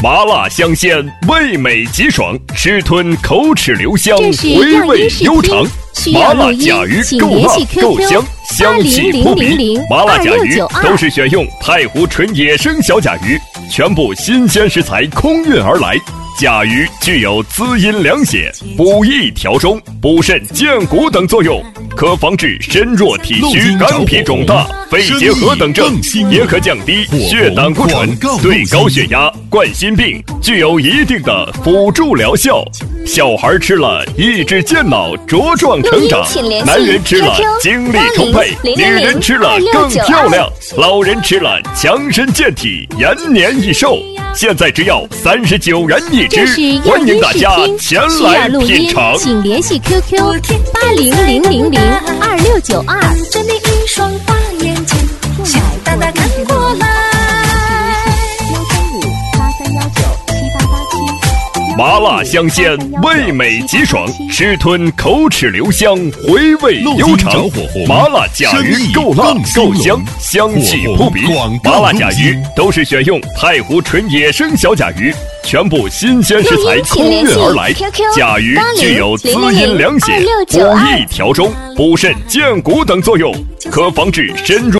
麻辣香鲜，味美极爽，吃吞口齿留香， 回味悠长。麻辣甲鱼够辣够香，香气扑鼻。麻辣甲鱼都是选用太湖纯野生小甲鱼，全部新鲜食材空运而来。甲鱼具有滋阴凉血、补益调中、补肾健骨等作用，可防治身弱体虚、肝脾肿大、肺结核等症，也可降低血胆固醇，对高血压、冠心病具有一定的辅助疗效。小孩吃了益智健脑、茁壮成长，男人吃了精力充沛，女人吃了更漂亮，老人吃了强身健体、延年益寿。现在只要39元一只，欢迎大家前来品尝。 请联系 QQ 8000026992。 着你一双大眼睛，小大大看过来。 麻辣香鲜，味美极爽，吃吞口齿留香，回味悠长。麻辣甲鱼够辣够香，香气扑鼻。麻辣甲鱼都是选用太湖纯野生小甲鱼，全部新鲜食材空运而来。甲鱼具有滋阴凉血、补益调中、补肾健骨等作用，可防治身弱